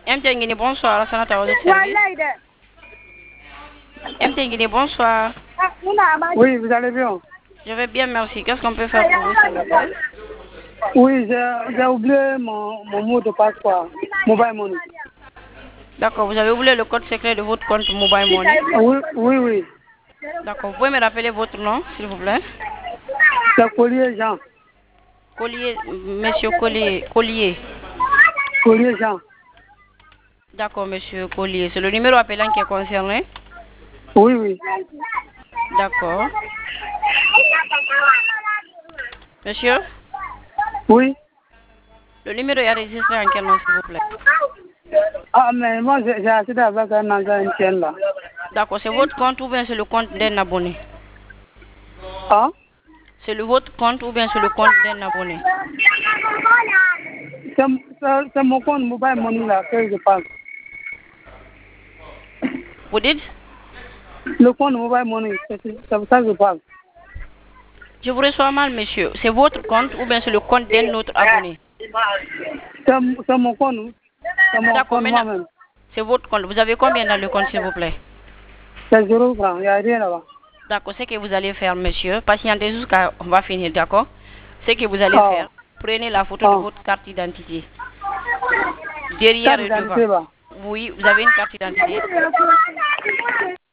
MTN, bonsoir, la sénateur de service. MTN, bonsoir. Oui, vous allez bien? Je vais bien, merci. Qu'est-ce qu'on peut faire pour vous, s'il vous plaît? Oui, j'ai oublié mon mot de passe, quoi. Mobile Money. D'accord, vous avez oublié le code secret de votre compte Mobile Money? Oui. D'accord, vous pouvez me rappeler votre nom, s'il vous plaît? C'est Collier Jean. Collier, monsieur Collier. Collier Jean. D'accord, monsieur Collier. C'est le numéro appelant qui est concerné? Oui. D'accord. Monsieur? Oui. Le numéro est enregistré en quel nom, s'il vous plaît? Ah, mais moi, j'ai acheté avec un ancien chien, là. D'accord, c'est votre compte ou bien c'est le compte d'un abonné? Ah? C'est votre compte ou bien c'est le compte d'un abonné? C'est mon compte Mobile Money, là, que je parle. Vous dites? Le compte Mobile Money, c'est pour ça que je parle. Je vous reçois mal, monsieur. C'est votre compte ou bien c'est le compte d'un autre abonné? C'est mon compte. C'est mon D'accord, compte maintenant, moi-même. c'est votre compte. Vous avez combien dans le compte, s'il vous plaît? C'est 0 francs, il n'y a rien là-bas. D'accord, ce que vous allez faire, monsieur, patientez jusqu'à... On va finir, d'accord? Ce que vous allez faire, prenez la photo de votre carte d'identité. Derrière et devant. Carte d'identité, Oui, vous avez une carte d'identité.